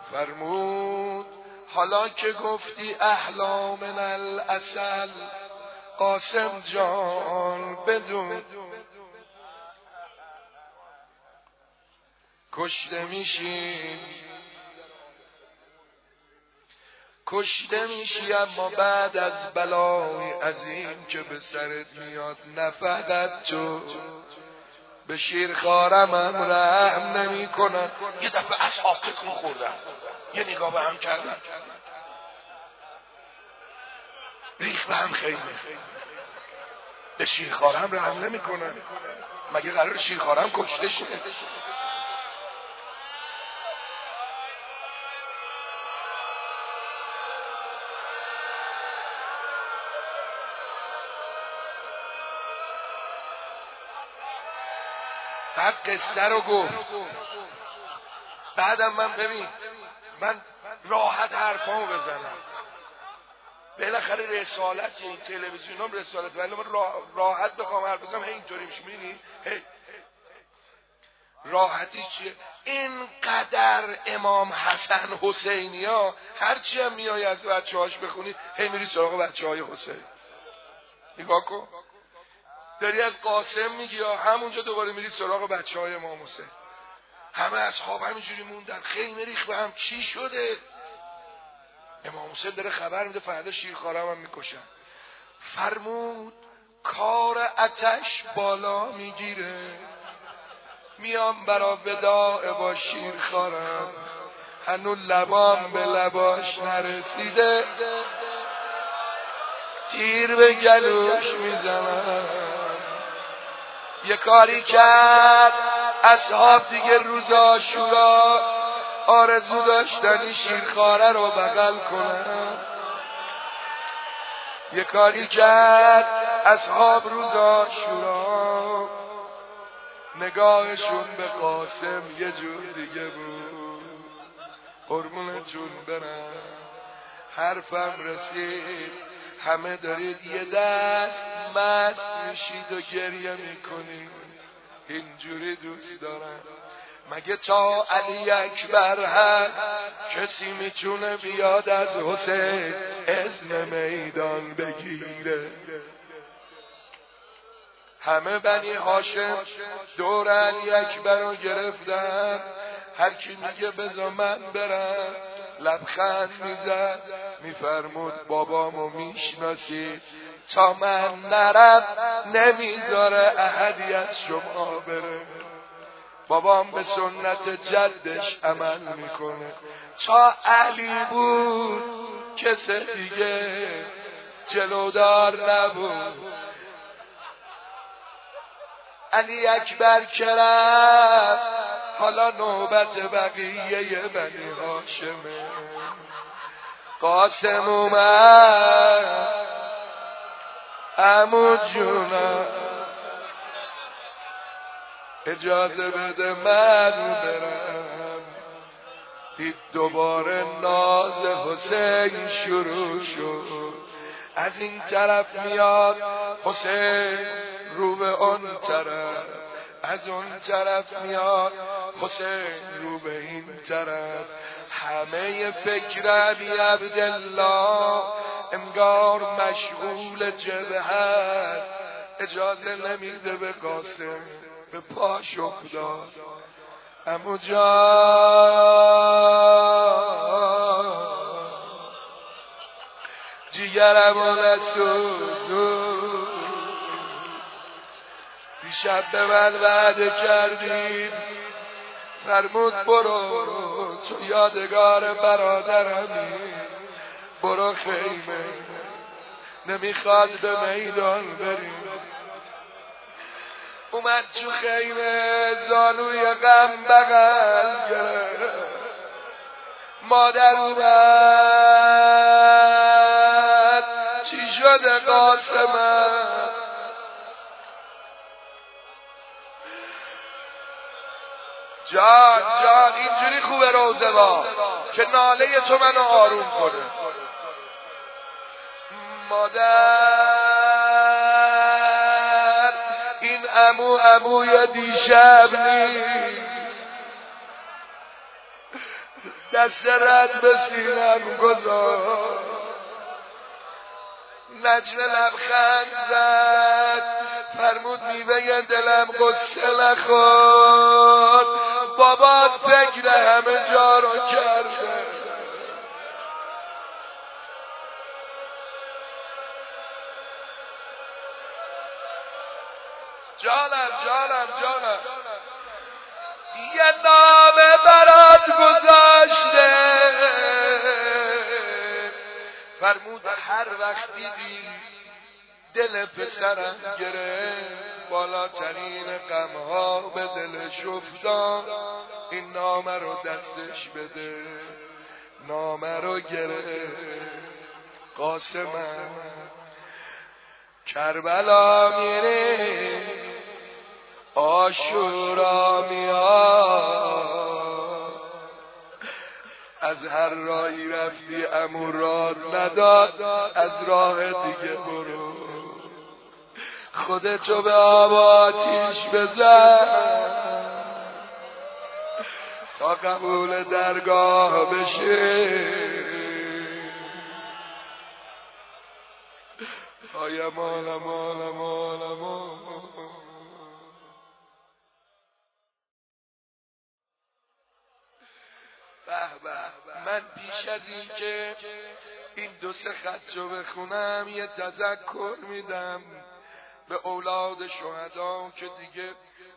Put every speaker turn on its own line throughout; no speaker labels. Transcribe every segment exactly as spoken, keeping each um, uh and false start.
فرمود حالا که گفتی احلا من العسل قاسم جان بدون کشته میشی کشته میشی اما بعد از بلای عظیم که به سرت میاد نه فقط تو به شیرخوارم هم رحم نمی کنن. یه دفعه اصحاب تکون خوردن، یه نگاه به هم کردن، ریخ به هم خیمه. به شیرخوارم رحم نمی کنن، مگه قرار شیرخوارم کشته شه؟ بعد قصه رو گفت. بعدم من ببین من راحت حرفامو بزنم، بالاخره رسالت این تلویزیون هم رسالت، ولی من راحت بخوام حرف بزنم هی اینطوری میشه. میبینی هی راحتی چیه؟ اینقدر امام حسن حسینی ها هرچی هم میای از بچه هاش بخونی هی میری سراغ بچه های حسین. نگاه کن، داری از قاسم میگی یا همونجا دوباره میری سراغ بچه های امام حسین. همه اصحاب همینجوری موندن، خیمه ریخ به هم. چی شده؟ امام حسین داره خبر میده فردا شیرخوارم هم میکشن. فرمود کار آتش بالا میگیره، میام برا وداع با شیرخوارم، هنو لبام به لباش نرسیده، تیر به گلوش میزنم. یه کاری کرد اصحاب دیگه روز عاشورا آرزو داشتن شیرخواره رو بغل کنن. یه کاری کرد اصحاب روز عاشورا نگاهشون به قاسم یه جور دیگه بود. قربونتون برم، حرفم رسید، همه دارید یه دست مست میشید و گریه میکنید. اینجوری دوست دارم. مگه تا علی اکبر هست کسی میتونه بیاد از حسین اذن میدان بگیره؟ همه بنی هاشم دور علی اکبر رو گرفتن، هر کی میگه بذار من برم لبخند میزد، میفرمود بابامو میشناسید، تا من نرم نمیذاره احدی از شما بره. بابام به سنت جدش عمل میکنه، تا علی بود کس دیگه جلودار نبود. علی اکبر کرم، حالا نوبت بقیه بنی هاشمه. قاسم اومد، عمو جونم اجازه بده من برم. دید دوباره ناز حسین شروع شد، از این طرف میاد حسین رو به اون طرف، از اون طرف میاد حسین رو به این طرف. همه فکر علی عبدالله انگار مشغول جبهه، اجازه نمیده به قاسم به پاش افتاد. عمو جان جیگرمو نسوزون، دیشب به من وعده کردیم، فرمود برو تو یادگار برادرمی، برو خیمه، نمیخواد به میدان بریم. اومد تو خیمه، زانوی غم بغل گرفت، مادر اومد چی شده قاسمم؟ جان جان اینجوری خوبه روزه با که ناله تو منو آروم کنه. مادر این عمو عموی دیشب نیست، دست رد به سینم گذار، نجم لبخند زد فرمود میوه دلم قصه نخور، بابا فکر همه جا رو کرده. جانم جانم جانم یه نامه برات گذاشته، فرمود هر وقت دیدی دل پسرم گرفت، بالاترین غمها به دلش افتاد، این نامه رو دستش بده. نامه رو گرفت قاسمم کربلا میره آشورا میاد، از هر راهی رفتی امورات نداد، از راه دیگه برو، خودتو به آب آتیش بزن تا قبول درگاه بشه. آی امان امان امان امان. به به، من پیش از این که این دو سه خط رو بخونم یه تذکر میدم به اولاد شهدا که دیگه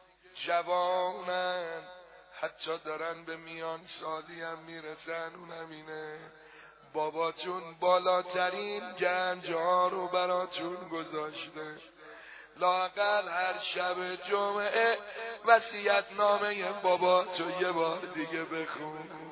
جوانن، حتی دارن به میان سالی هم میرسن. اونم اینه باباتون بالاترین گنج ها رو براتون گذاشته، لااقل هر شب جمعه وصیت نامه باباتو یه بار دیگه بخون.